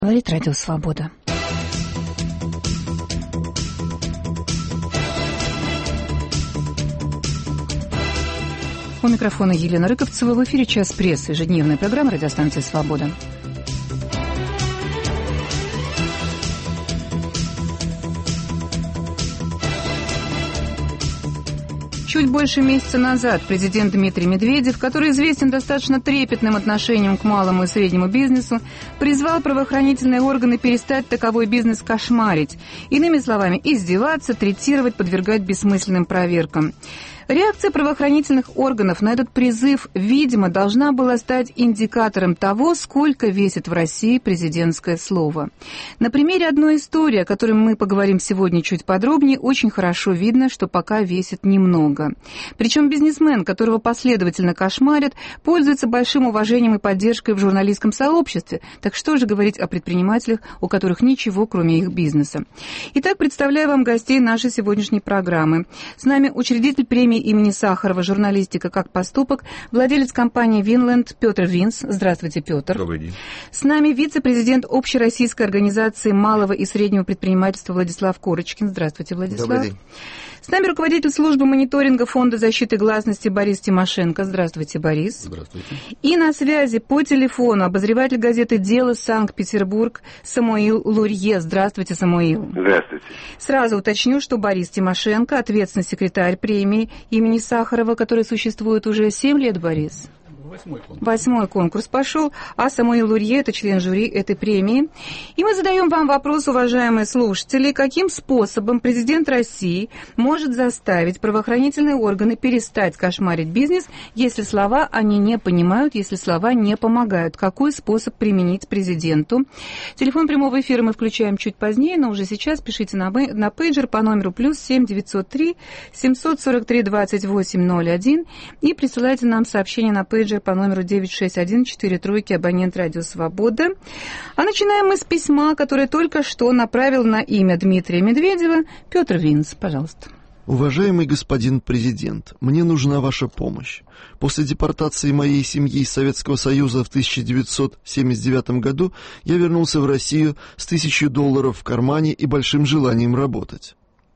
Говорит Радио Свобода. У микрофона Елена Рыковцева. В эфире «Час прессы», ежедневная программа радиостанции «Свобода». Чуть больше месяца назад президент Дмитрий Медведев, который известен достаточно трепетным отношением к малому и среднему бизнесу, призвал правоохранительные органы перестать таковой бизнес кошмарить. Иными словами, издеваться, третировать, подвергать бессмысленным проверкам. Реакция правоохранительных органов на этот призыв, видимо, должна была стать индикатором того, сколько весит в России президентское слово. На примере одной истории, о которой мы поговорим сегодня чуть подробнее, очень хорошо видно, что пока весит немного. Причем бизнесмен, которого последовательно кошмарят, пользуется большим уважением и поддержкой в журналистском сообществе. Так что же говорить о предпринимателях, у которых ничего, кроме их бизнеса? Итак, представляю вам гостей нашей сегодняшней программы. С нами учредитель премии имени Сахарова «Журналистика как поступок», владелец компании «Винленд» Петр Винс. Здравствуйте, Петр. Добрый день. С нами вице-президент Общероссийской организации малого и среднего предпринимательства Владислав Корочкин. Здравствуйте, Владислав. Добрый день. С нами руководитель службы мониторинга Фонда защиты гласности Борис Тимошенко. Здравствуйте, Борис. Здравствуйте. И на связи по телефону обозреватель газеты «Дело Санкт-Петербург» Самуил Лурье. Здравствуйте, Самуил. Здравствуйте. Сразу уточню, что Борис Тимошенко, ответственный секретарь премии имени Сахарова, которая существует уже 7 лет, Борис. Восьмой конкурс пошел, а Самуил Лурье – это член жюри этой премии. И мы задаем вам вопрос, уважаемые слушатели, каким способом президент России может заставить правоохранительные органы перестать кошмарить бизнес, если слова они не понимают, если слова не помогают. Какой способ применить президенту? Телефон прямого эфира мы включаем чуть позднее, но уже сейчас пишите на пейджер по номеру +7 903 743 2801 и присылайте нам сообщение на пейджер по номеру 961-43, абонент «Радио Свобода». А начинаем мы с письма, которое только что направил на имя Дмитрия Медведева Петр Винс. Пожалуйста. Уважаемый господин президент, мне нужна ваша помощь. После депортации моей семьи из Советского Союза в 1979 году я вернулся в Россию с $1000 в кармане и большим желанием работать.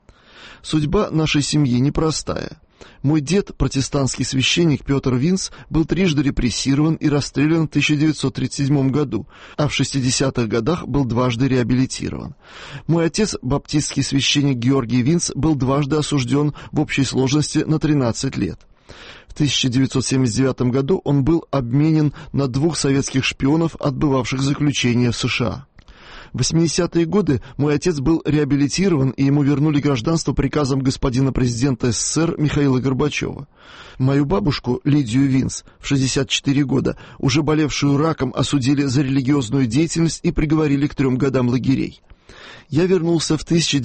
Судьба нашей семьи непростая. Мой дед, протестантский священник Петр Винс, был трижды репрессирован и расстрелян в 1937 году, а в 60-х годах был дважды реабилитирован. Мой отец, баптистский священник Георгий Винс, был дважды осужден в общей сложности на 13 лет. В 1979 году он был обменен на 2 советских шпионов, отбывавших заключение в США. В 80-е годы мой отец был реабилитирован, и ему вернули гражданство приказом господина президента СССР Михаила Горбачева. Мою бабушку, Лидию Винс, в 64 года, уже болевшую раком, осудили за религиозную деятельность и приговорили к 3 годам лагерей. Я вернулся в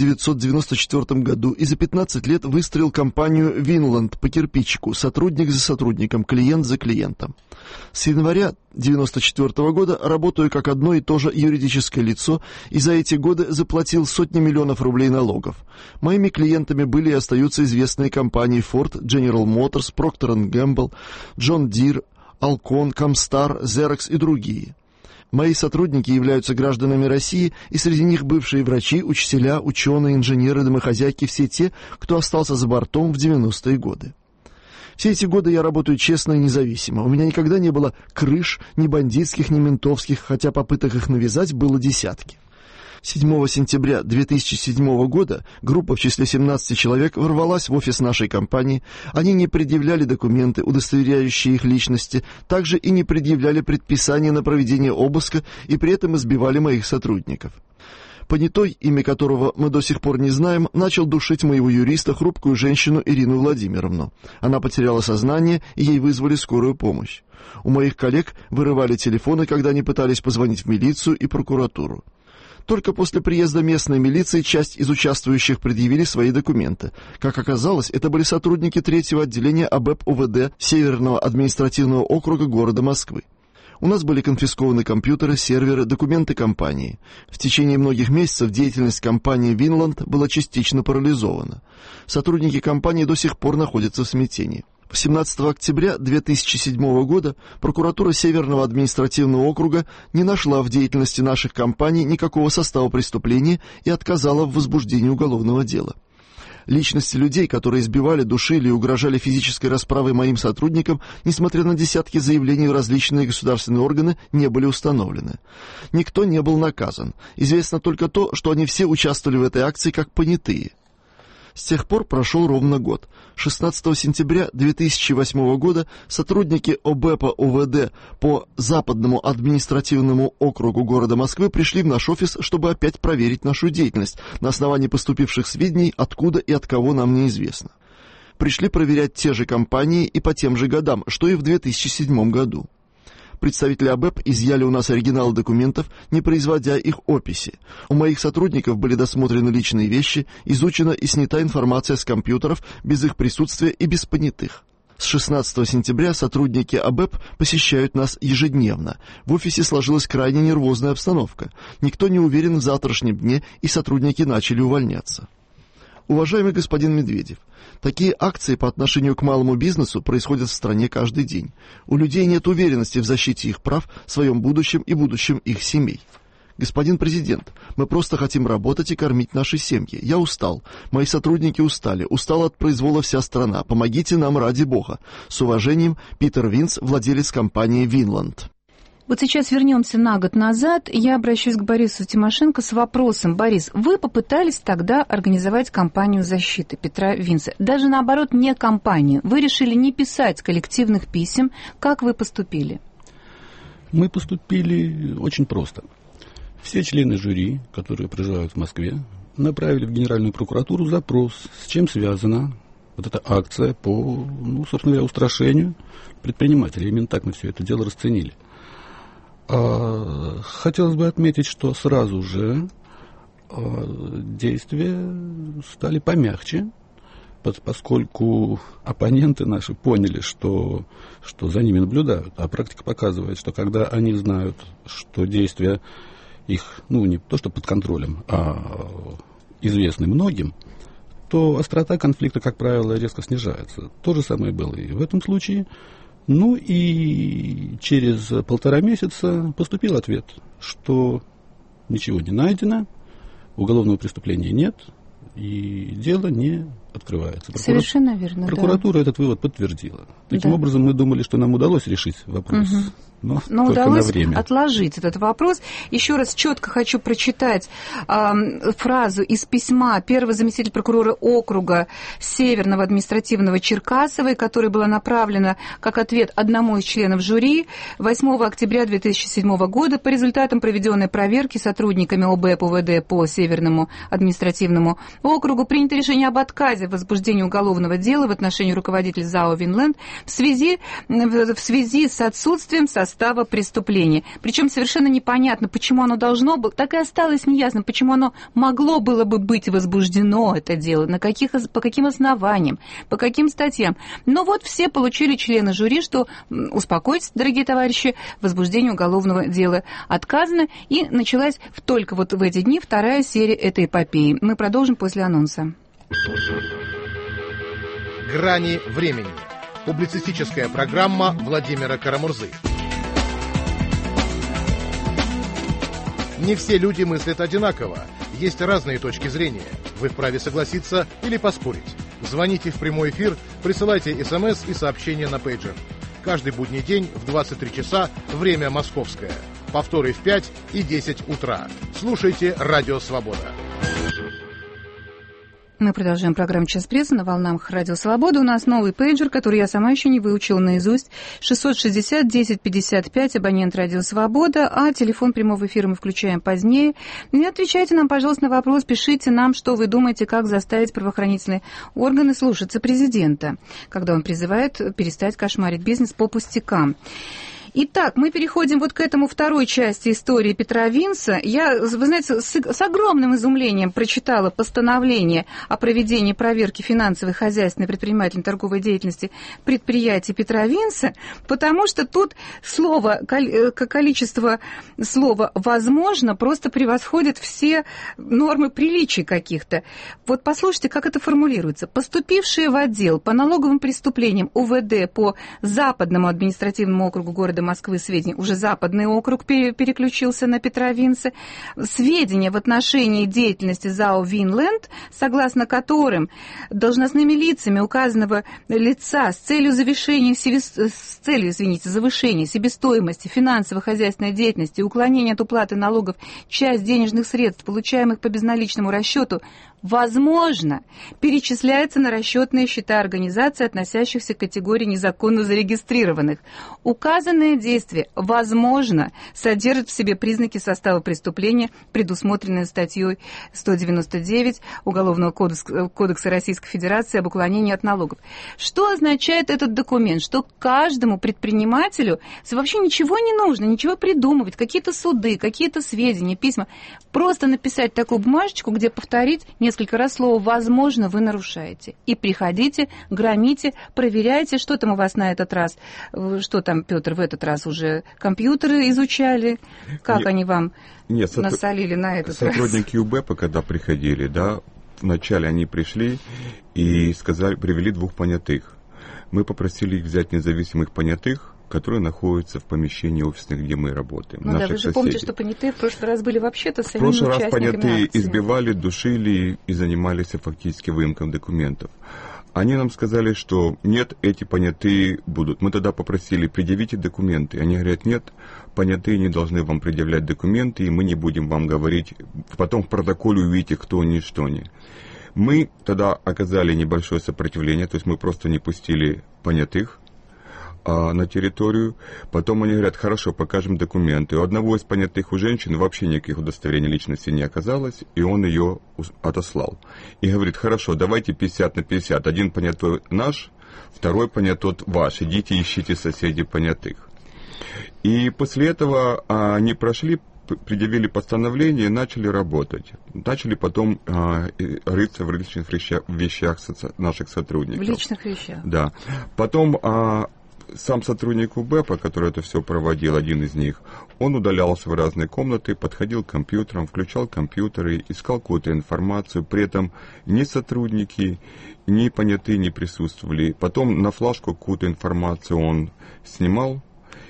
1994 году и за 15 лет выстроил компанию «Винленд» по кирпичику, сотрудник за сотрудником, клиент за клиентом. С января 1994 года работаю как одно и то же юридическое лицо и за эти годы заплатил сотни миллионов рублей налогов. Моими клиентами были и остаются известные компании Ford, General Motors, Procter & Gamble, John Deere, Alcon, Comstar, Xerox и другие. Мои сотрудники являются гражданами России, и среди них бывшие врачи, учителя, ученые, инженеры, домохозяйки, все те, кто остался за бортом в 90-е годы. Все эти годы я работаю честно и независимо. У меня никогда не было крыш, ни бандитских, ни ментовских, хотя попыток их навязать было десятки. 7 сентября 2007 года группа в числе 17 человек ворвалась в офис нашей компании. Они не предъявляли документы, удостоверяющие их личности, также и не предъявляли предписания на проведение обыска и при этом избивали моих сотрудников. Понятой, имя которого мы до сих пор не знаем, начал душить моего юриста, хрупкую женщину Ирину Владимировну. Она потеряла сознание, и ей вызвали скорую помощь. У моих коллег вырывали телефоны, когда они пытались позвонить в милицию и прокуратуру. Только после приезда местной милиции часть из участвующих предъявили свои документы. Как оказалось, это были сотрудники 3-го отделения АБЭП УВД Северного административного округа города Москвы. У нас были конфискованы компьютеры, серверы, документы компании. В течение многих месяцев деятельность компании «Винленд» была частично парализована. Сотрудники компании до сих пор находятся в смятении. 17 октября 2007 года прокуратура Северного административного округа не нашла в деятельности наших компаний никакого состава преступления и отказала в возбуждении уголовного дела. Личности людей, которые избивали, душили и угрожали физической расправой моим сотрудникам, несмотря на десятки заявлений в различные государственные органы, не были установлены. Никто не был наказан. Известно только то, что они все участвовали в этой акции как понятые. С тех пор прошел ровно год. 16 сентября 2008 года сотрудники ОБЭПа УВД по Западному административному округу города Москвы пришли в наш офис, чтобы опять проверить нашу деятельность на основании поступивших сведений, откуда и от кого нам неизвестно. Пришли проверять те же компании и по тем же годам, что и в 2007 году. Представители ОБЭП изъяли у нас оригиналы документов, не производя их описи. У моих сотрудников были досмотрены личные вещи, изучена и снята информация с компьютеров без их присутствия и без понятых. С 16 сентября сотрудники ОБЭП посещают нас ежедневно. В офисе сложилась крайне нервозная обстановка. Никто не уверен в завтрашнем дне, и сотрудники начали увольняться. Уважаемый господин Медведев, такие акции по отношению к малому бизнесу происходят в стране каждый день. У людей нет уверенности в защите их прав, в своем будущем и будущем их семей. Господин президент, мы просто хотим работать и кормить наши семьи. Я устал, мои сотрудники устали, устала от произвола вся страна. Помогите нам ради Бога. С уважением, Питер Винс, владелец компании «Винланд». Вот сейчас вернемся на год назад. Я обращусь к Борису Тимошенко с вопросом. Борис, вы попытались тогда организовать кампанию защиты Петра Винса. Даже наоборот, не кампанию. Вы решили не писать коллективных писем. Как вы поступили? Мы поступили очень просто. Все члены жюри, которые проживают в Москве, направили в Генеральную прокуратуру запрос, с чем связана вот эта акция по, собственно говоря, устрашению предпринимателей. Именно так мы все это дело расценили. Хотелось бы отметить, что сразу же действия стали помягче, поскольку оппоненты наши поняли, что за ними наблюдают. А практика показывает, что когда они знают, что действия их, не то что под контролем, а известны многим, то острота конфликта, как правило, резко снижается. То же самое было и в этом случае. И через 1,5 месяца поступил ответ, что ничего не найдено, уголовного преступления нет, и дело не открывается. Совершенно верно. Прокуратура этот вывод подтвердила. Таким образом, мы думали, что нам удалось решить вопрос. Но только удалось на время. Отложить этот вопрос. Еще раз четко хочу прочитать фразу из письма первого заместителя прокурора округа Северного административного Черкасовой, которая была направлена как ответ одному из членов жюри 8 октября 2007 года по результатам проведенной проверки сотрудниками ОБЭП УВД по Северному административному округу принято решение об отказе в возбуждении уголовного дела в отношении руководителя ЗАО «Винланд» в связи с отсутствием состава преступления. Причем совершенно непонятно, почему оно должно было, так и осталось неясно, почему оно могло было бы быть возбуждено, это дело, по каким основаниям, по каким статьям. Но вот все получили члены жюри, что, успокойтесь, дорогие товарищи, возбуждение уголовного дела отказано, и началась только вот в эти дни вторая серия этой эпопеи. Мы продолжим после анонса. «Грани времени». Публицистическая программа Владимира Карамурзы. Не все люди мыслят одинаково. Есть разные точки зрения. Вы вправе согласиться или поспорить. Звоните в прямой эфир, присылайте СМС и сообщения на пейджер. Каждый будний день в 23 часа, время московское. Повторы в 5 и 10 утра. Слушайте «Радио Свобода». Мы продолжаем программу «Час прессы» на волнах «Радио Свобода». У нас новый пейджер, который я сама еще не выучила наизусть. 660-1055, абонент «Радио Свобода», а телефон прямого эфира мы включаем позднее. И отвечайте нам, пожалуйста, на вопрос, пишите нам, что вы думаете, как заставить правоохранительные органы слушаться президента, когда он призывает перестать кошмарить бизнес по пустякам. Итак, мы переходим вот к этому второй части истории Петра Винса. Я, вы знаете, с огромным изумлением прочитала постановление о проведении проверки финансовой, хозяйственной, предпринимательной, торговой деятельности предприятий Петра Винса, потому что тут количество слова «возможно» просто превосходит все нормы приличий каких-то. Вот послушайте, как это формулируется. Поступившие в отдел по налоговым преступлениям УВД по Западному административному округу города Москвы сведения, уже Западный округ переключился на Петра Винса, сведения в отношении деятельности ЗАО «Винленд», согласно которым должностными лицами указанного лица с целью завышения себестоимости финансово-хозяйственной деятельности и уклонения от уплаты налогов часть денежных средств, получаемых по безналичному расчету, возможно, перечисляется на расчетные счета организаций, относящихся к категории незаконно зарегистрированных. Указанное действие, возможно, содержит в себе признаки состава преступления, предусмотренные статьей 199 Уголовного кодекса Российской Федерации об уклонении от налогов. Что означает этот документ? Что каждому предпринимателю вообще ничего не нужно, ничего придумывать, какие-то суды, какие-то сведения, письма. Просто написать такую бумажечку, где повторить несколько раз слово «возможно» вы нарушаете. И приходите, громите, проверяйте, что там у вас на этот раз. Что там, Петр, в этот раз уже компьютеры изучали? Как они вам насолили на этот раз? Сотрудники УБЭПа, когда приходили, да, вначале они пришли и привели 2 понятых. Мы попросили их взять независимых понятых, которые находятся в помещении офисных, где мы работаем. Ну да, вы же помните, что понятые в прошлый раз были вообще-то самими участниками акции. В прошлый раз понятые акции избивали, душили и занимались фактически выемкой документов. Они нам сказали, что нет, эти понятые будут. Мы тогда попросили, предъявите документы. Они говорят, нет, понятые не должны вам предъявлять документы, и мы не будем вам говорить. Потом в протоколе увидите, кто они и что они. Мы тогда оказали небольшое сопротивление, то есть мы просто не пустили понятых на территорию. Потом они говорят, хорошо, покажем документы. У одного из понятых, у женщины, вообще никаких удостоверений личности не оказалось, и он ее отослал. И говорит, хорошо, давайте 50 на 50. Один понятой наш, второй понятой ваш. Идите, ищите соседей понятых. И после этого они прошли, предъявили постановление и начали работать. Начали потом рыться в личных вещах наших сотрудников. В личных вещах? Да. Потом сам сотрудник УБЭПа, который это все проводил, один из них, он удалялся в разные комнаты, подходил к компьютерам, включал компьютеры, искал какую-то информацию. При этом ни сотрудники, ни понятые не присутствовали. Потом на флешку какую-то информацию он снимал.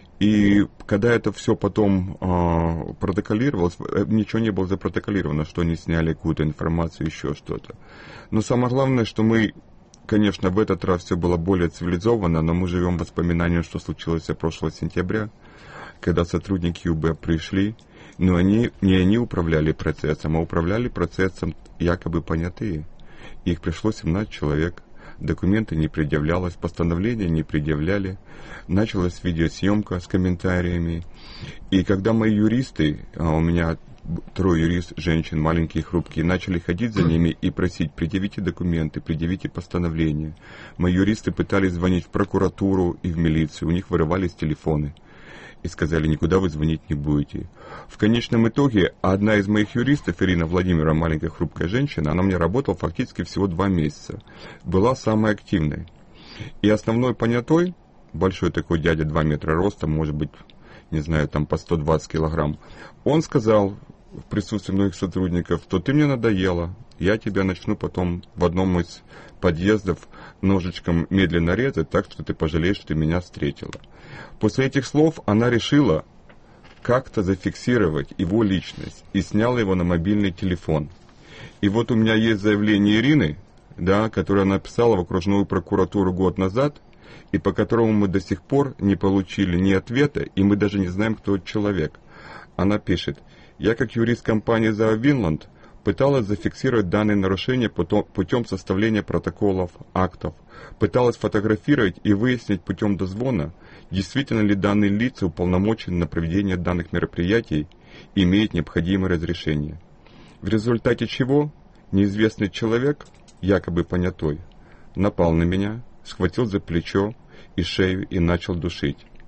И когда это все потом протоколировалось, ничего не было запротоколировано, что они сняли какую-то информацию, еще что-то. Но самое главное, что мы, конечно, в этот раз все было более цивилизованно, но мы живем воспоминанием, что случилось прошлого сентября, когда сотрудники УБ пришли, но не они управляли процессом, а управляли процессом якобы понятые. Их пришло 17 человек. Документы не предъявлялось, постановления не предъявляли. Началась видеосъемка с комментариями. И когда мои юристы, у меня 3 юрист, женщин, маленькие, хрупкие, начали ходить за ними и просить, предъявите документы, предъявите постановления. Мои юристы пытались звонить в прокуратуру и в милицию, у них вырывались телефоны. И сказали, никуда вы звонить не будете. В конечном итоге, одна из моих юристов, Ирина Владимировна, маленькая хрупкая женщина, она у меня работала фактически всего 2 месяца, была самой активной. И основной понятой, большой такой дядя, 2 метра роста, может быть, не знаю, там по 120 килограмм, он сказал в присутствии многих сотрудников, что ты мне надоела, я тебя начну потом в одном из подъездов ножичком медленно резать, так что ты пожалеешь, что ты меня встретила. После этих слов она решила как-то зафиксировать его личность и сняла его на мобильный телефон. И вот у меня есть заявление Ирины, да, которое она написала в окружную прокуратуру год назад, и по которому мы до сих пор не получили ни ответа, и мы даже не знаем, кто этот человек. Она пишет, я как юрист компании ЗАО «Винленд» пыталась зафиксировать данные нарушения путем составления протоколов, актов, пыталась фотографировать и выяснить путем дозвона, действительно ли данные лица уполномочены на проведение данных мероприятий и имеют необходимое разрешение. В результате чего неизвестный человек, якобы понятой, напал на меня, схватил за плечо и шею и начал душить.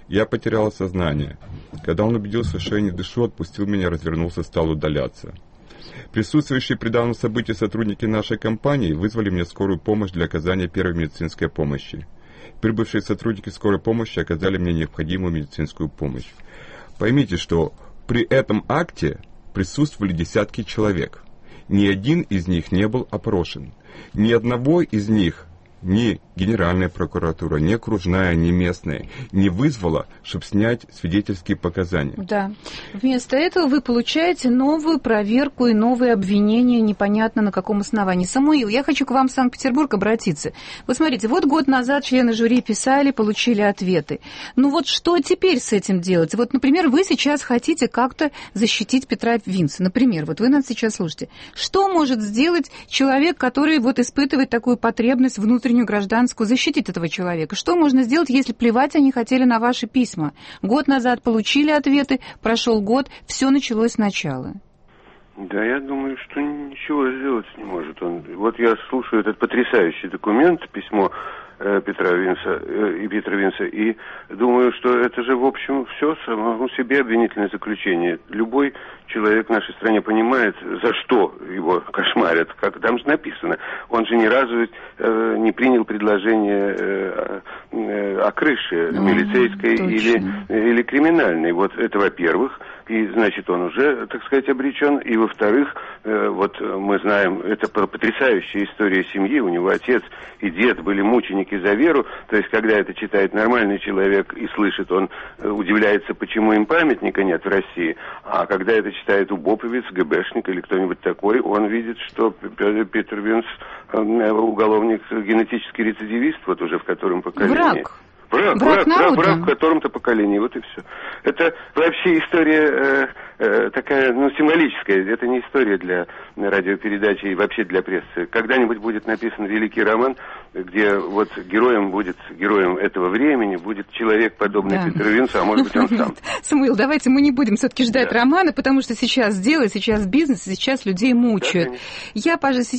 Я потерял сознание. Когда он убедился, что я не дышу, отпустил меня, развернулся, стал удаляться. Присутствующие при данном событии сотрудники нашей компании вызвали мне скорую помощь для оказания первой медицинской помощи. Прибывшие сотрудники скорой помощи оказали мне необходимую медицинскую помощь. Поймите, что при этом акте присутствовали десятки человек. Ни один из них не был опрошен. Ни одного из них ни Генеральная прокуратура, ни окружная, ни местная не вызвала, чтобы снять свидетельские показания. Да. Вместо этого вы получаете новую проверку и новые обвинения, непонятно на каком основании. Самуил, я хочу к вам в Санкт-Петербург обратиться. Вот смотрите, вот год назад члены жюри писали, получили ответы. Ну вот что теперь с этим делать? Вот, например, вы сейчас хотите как-то защитить Петра Винса. Например, вот вы нас сейчас слушаете. Что может сделать человек, который вот испытывает такую потребность внутреннюю, гражданскую, защитить этого человека? Что можно сделать, если плевать они хотели на ваши письма? Год назад получили ответы, прошел год, все началось сначала. Да, я думаю, что ничего сделать не может он. Вот я слушаю этот потрясающий документ, письмо Петра Винса, и думаю, что это же, в общем, все само себе обвинительное заключение. Любой человек в нашей стране понимает, за что его кошмарят, как там же написано. Он же ни разу не принял предложение о крыше милицейской или криминальной. Вот это, во-первых. И, значит, он уже, так сказать, обречен. И, во-вторых, вот мы знаем, это потрясающая история семьи. У него отец и дед были мученики за веру. То есть, когда это читает нормальный человек и слышит, он удивляется, почему им памятника нет в России. А когда это читает убоповец, ГБшник или кто-нибудь такой, он видит, что Петр Винс уголовник, генетический рецидивист, вот уже в котором поколении. Враг в котором-то поколении, вот и все. Это вообще история такая, символическая. Это не история для радиопередачи и вообще для прессы. Когда-нибудь будет написан великий роман, где вот героем этого времени будет человек, подобный Петру Винсу, а может быть он сам. Самуил, давайте мы не будем все-таки ждать романа, потому что сейчас дело, сейчас бизнес, сейчас людей мучают. Я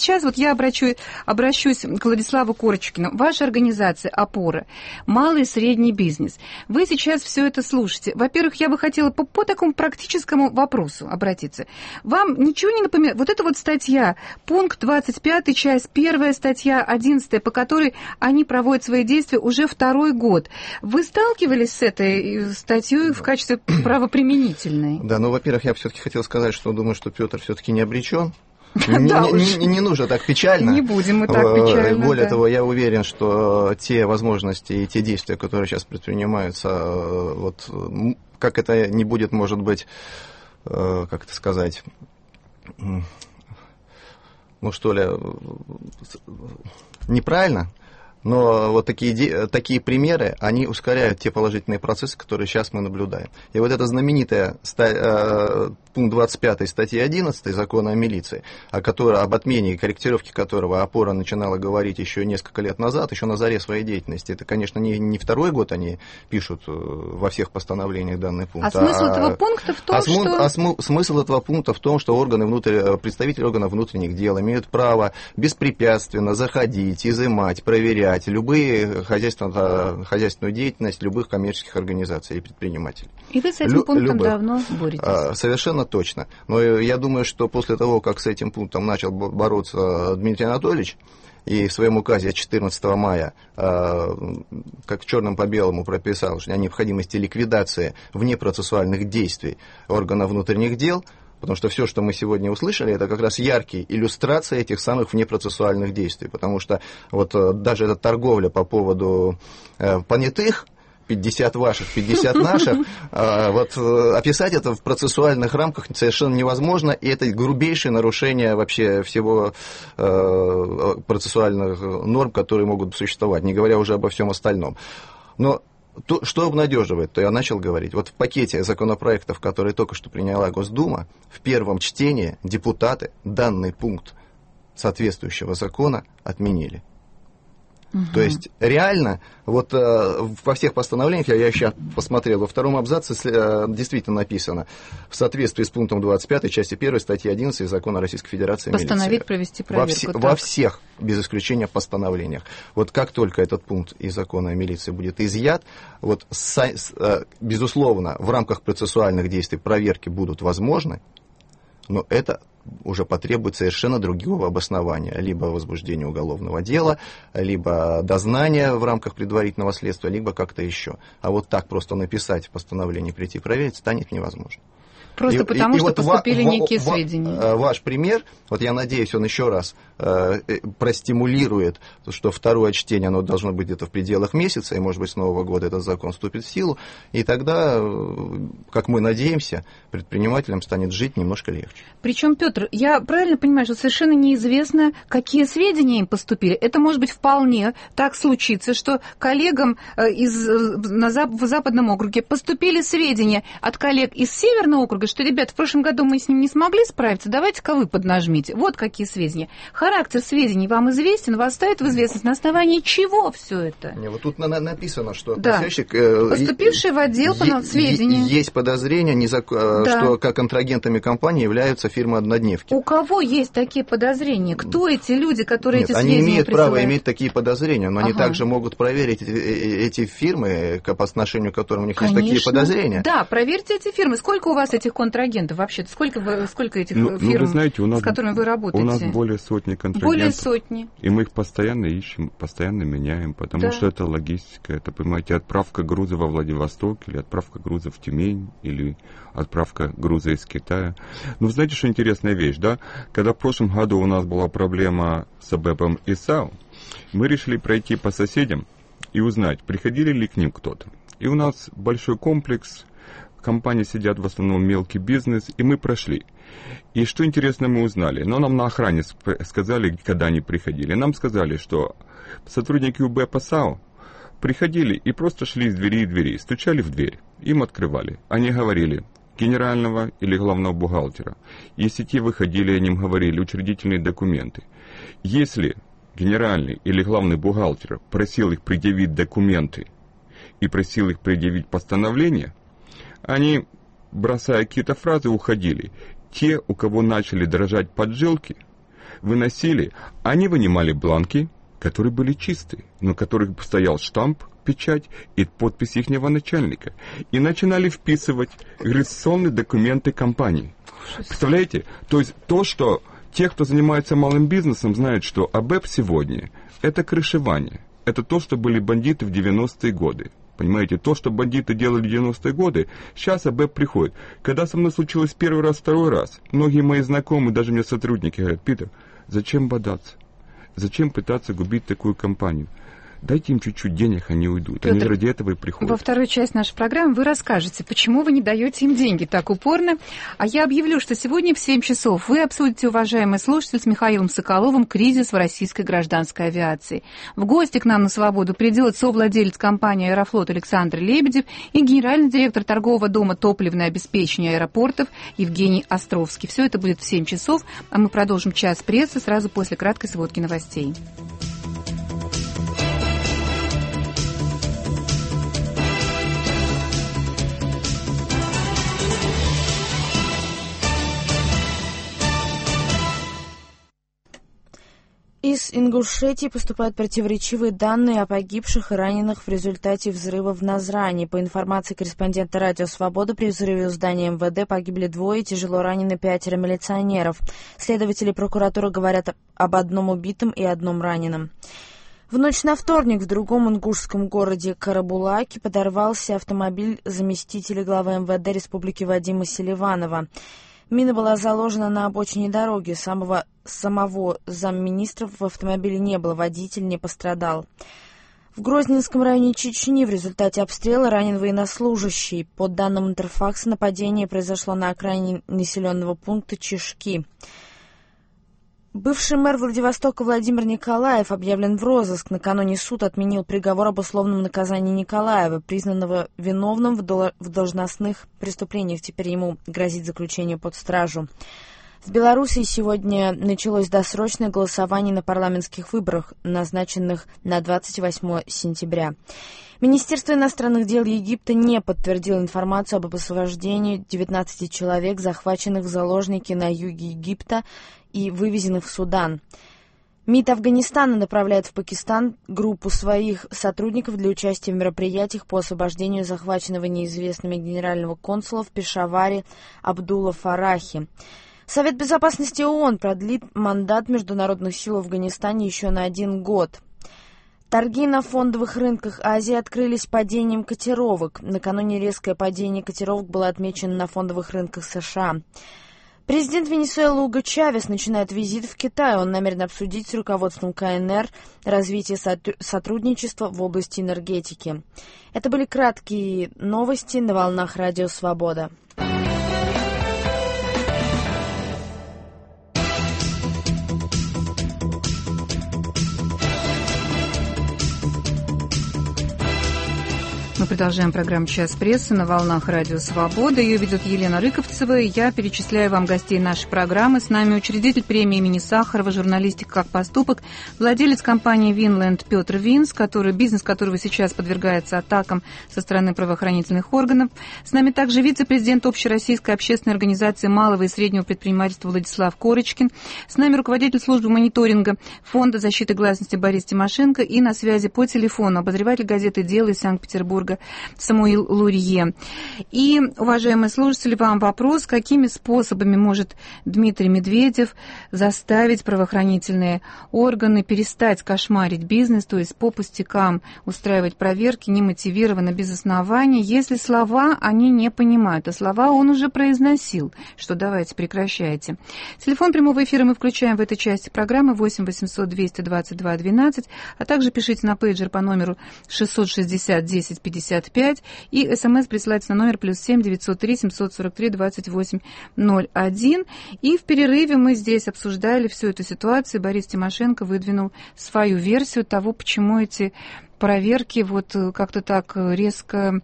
обращусь к Владиславу Корочкину. Ваша организация «Опора», малый и средний бизнес. Вы сейчас все это слушаете. Во-первых, я бы хотела по такому практическому вопросу обратиться. Вам ничего не напоминает? Вот эта вот статья, пункт 25, часть 1, статья 11, по которой они проводят свои действия уже второй год. Вы сталкивались с этой статьей в качестве правоприменительной? Да, во-первых, я все-таки хотел сказать, что думаю, что Петр все-таки не обречен. Не нужно так печально. Не будем мы так печально. Более того, я уверен, что те возможности и те действия, которые сейчас предпринимаются, вот как это не будет, может быть, как это сказать, неправильно, но вот такие примеры, они ускоряют те положительные процессы, которые сейчас мы наблюдаем. И вот это знаменитое пункт 25 статьи 11 закона о милиции, об отмене и корректировке которого «Опора» начинала говорить еще несколько лет назад, еще на заре своей деятельности. Это, конечно, не второй год они пишут во всех постановлениях данный пункт. А смысл этого пункта в том, что... Смысл этого пункта в том, что представители органов внутренних дел имеют право беспрепятственно заходить, изымать, проверять любые хозяйственную деятельность любых коммерческих организаций и предпринимателей. И вы с этим пунктом давно боретесь? Совершенно точно. Но я думаю, что после того, как с этим пунктом начал бороться Дмитрий Анатольевич, и в своем указе 14 мая, как черным по белому прописал о необходимости ликвидации внепроцессуальных действий органов внутренних дел, потому что все, что мы сегодня услышали, это как раз яркие иллюстрации этих самых внепроцессуальных действий, потому что вот даже эта торговля по поводу понятых, 50 ваших, 50 наших, вот описать это в процессуальных рамках совершенно невозможно, и это грубейшее нарушение вообще всего процессуальных норм, которые могут существовать, не говоря уже обо всем остальном. Но что обнадеживает, то я начал говорить. Вот в пакете законопроектов, которые только что приняла Госдума, в первом чтении депутаты данный пункт соответствующего закона отменили. То есть реально, вот во всех постановлениях, я сейчас посмотрел, во втором абзаце действительно написано, в соответствии с пунктом 25 части 1 статьи 11 Закона Российской Федерации о милиции. Постановить провести проверку. Во всех, без исключения, постановлениях. Вот как только этот пункт из Закона о милиции будет изъят, вот, безусловно, в рамках процессуальных действий проверки будут возможны, но это уже потребует совершенно другого обоснования. Либо возбуждение уголовного дела, либо дознание в рамках предварительного следствия, либо как-то еще. А вот так просто написать в постановлении, прийти проверить, станет невозможно. Просто потому, что вот поступили некие сведения. Ваш пример, вот я надеюсь, он еще раз простимулирует, что второе чтение, оно должно быть где-то в пределах месяца, и, может быть, с Нового года этот закон вступит в силу, и тогда, как мы надеемся, предпринимателям станет жить немножко легче. Причем, Петр, я правильно понимаю, что совершенно неизвестно, какие сведения им поступили. Это может быть вполне так случится, что коллегам в Западном округе поступили сведения от коллег из Северного округа, что, ребят, в прошлом году мы с ним не смогли справиться, давайте-ка вы поднажмите. Вот какие сведения. Характер сведений вам известен, вас ставят в известность. На основании чего все это? Не, вот тут написано, что поставщик, поступивший в отдел сведения. Есть подозрение, что как контрагентами компании являются фирмы-однодневки. У кого есть такие подозрения? Кто эти люди, которые эти сведения они имеют присылают? право иметь такие подозрения, но они также могут проверить эти фирмы, по отношению к которым у них есть такие подозрения. Да, проверьте эти фирмы. Сколько у вас этих контрагентов вообще-то? Сколько этих фирм, вы знаете, с которыми вы работаете? У нас более сотни контрагентов. Более сотни. И мы их постоянно ищем, постоянно меняем, потому что это логистика, это, понимаете, отправка груза во Владивосток, или отправка груза в Тюмень, или отправка груза из Китая. Но вы знаете, что интересная вещь, да? Когда в прошлом году у нас была проблема с АБЭПом и САУ, мы решили пройти по соседям и узнать, приходили ли к ним кто-то. И у нас большой комплекс, в компании сидят в основном мелкий бизнес, и мы прошли. И что интересно, мы узнали. Но нам на охране сказали, когда они приходили. Нам сказали, что сотрудники УБЭПа САУ приходили и просто шли из двери в двери, стучали в дверь, им открывали. Они говорили генерального или главного бухгалтера. Если те выходили, они им говорили учредительные документы. Если генеральный или главный бухгалтер просил их предъявить документы и просил их предъявить постановление, они, бросая какие-то фразы, уходили. Те, у кого начали дрожать поджилки, выносили, они вынимали бланки, которые были чистые, но на которых стоял штамп, печать и подпись ихнего начальника. И начинали вписывать регистрационные документы компании. Представляете? То есть то, что те, кто занимается малым бизнесом, знают, что АБЭП сегодня – это крышевание. Это то, что были бандиты в 90-е годы. Понимаете, то, что бандиты делали в 90-е годы, сейчас АБЭП приходит. Когда со мной случилось первый раз, второй раз, многие мои знакомые, даже мне сотрудники говорят: Питер, зачем бодаться? Зачем пытаться губить такую компанию? Дайте им чуть-чуть денег, они уйдут. Петр, они ради этого и приходят. Во второй части нашей программы вы расскажете, почему вы не даете им деньги так упорно. А я объявлю, что сегодня в 7 часов вы обсудите, уважаемые слушатели, с Михаилом Соколовым кризис в российской гражданской авиации. В гости к нам на «Свободу» придет совладелец компании «Аэрофлот» Александр Лебедев и генеральный директор торгового дома «Топливное обеспечение аэропортов» Евгений Островский. Все это будет в 7 часов, а мы продолжим час прессы сразу после краткой сводки новостей. Из Ингушетии поступают противоречивые данные о погибших и раненых в результате взрыва в Назрани. По информации корреспондента «Радио Свобода», при взрыве у здания МВД погибли 2, тяжело ранены 5 милиционеров. Следователи прокуратуры говорят об 1 убитом и 1 раненом. В ночь на вторник в другом ингушском городе Карабулаке подорвался автомобиль заместителя главы МВД Республики Вадима Селиванова. Мина была заложена на обочине дороги. Самого замминистров в автомобиле не было, водитель не пострадал. В Грозненском районе Чечни в результате обстрела ранен военнослужащий. По данным Интерфакса, нападение произошло на окраине населенного пункта Чешки. Бывший мэр Владивостока Владимир Николаев объявлен в розыск. Накануне суд отменил приговор об условном наказании Николаева, признанного виновным в должностных преступлениях. Теперь ему грозит заключение под стражу. В Беларуси сегодня началось досрочное голосование на парламентских выборах, назначенных на 28 сентября. Министерство иностранных дел Египта не подтвердило информацию об освобождении 19 человек, захваченных в заложники на юге Египта и вывезенных в Судан. МИД Афганистана направляет в Пакистан группу своих сотрудников для участия в мероприятиях по освобождению захваченного неизвестными генерального консула в Пешаваре Абдулла Фарахи. Совет Безопасности ООН продлит мандат международных сил в Афганистане еще на 1 год. Торги на фондовых рынках Азии открылись падением котировок. Накануне резкое падение котировок было отмечено на фондовых рынках США. Президент Венесуэлы Уго Чавес начинает визит в Китай. Он намерен обсудить с руководством КНР развитие сотрудничества в области энергетики. Это были краткие новости на волнах Радио Свобода. Мы продолжаем программу «Час прессы» на волнах Радио Свобода. Ее ведет Елена Рыковцева, и я перечисляю вам гостей нашей программы. С нами учредитель премии имени Сахарова «Журналистика как поступок», владелец компании «Винленд» Петр Винс, бизнес которого сейчас подвергается атакам со стороны правоохранительных органов. С нами также вице-президент Общероссийской общественной организации малого и среднего предпринимательства Владислав Корочкин. С нами руководитель службы мониторинга Фонда защиты гласности Борис Тимошенко, и на связи по телефону обозреватель газеты «Дело» из Санкт-Петербурга Самуил Лурье. И, уважаемые слушатели, вам вопрос: какими способами может Дмитрий Медведев заставить правоохранительные органы перестать кошмарить бизнес, то есть по пустякам устраивать проверки немотивированно, без основания, если слова они не понимают, а слова он уже произносил, что давайте прекращайте. Телефон прямого эфира мы включаем в этой части программы 8 800 222 12, а также пишите на пейджер по номеру 660 10 55 и СМС присылается на номер +7 903 743 28 01. И в перерыве мы здесь обсуждали всю эту ситуацию. Борис Тимошенко выдвинул свою версию того, почему эти проверки вот как-то так резко